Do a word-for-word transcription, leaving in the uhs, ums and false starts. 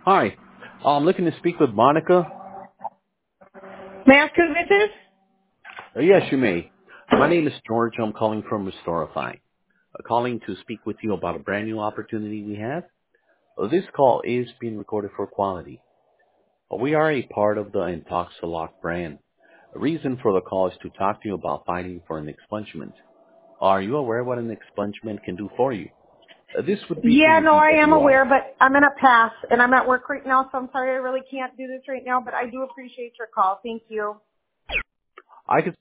Hi. Uh, I'm looking to speak with Monica. May I ask who this is? Uh, yes, you may. My name is George. I'm calling from Restorify. Uh, calling to speak with you about a brand new opportunity we have. Uh, this call is being recorded for quality. Uh, we are a part of the Intoxilock brand. The reason for the call is to talk to you about fighting for an expungement. Are you aware what an expungement can do for you? Uh, this would be to Yeah, no, review I what am you aware, are. but I'm in a pass, and I'm at work right now, so I'm sorry I really can't do this right now, but I do appreciate your call. Thank you. I could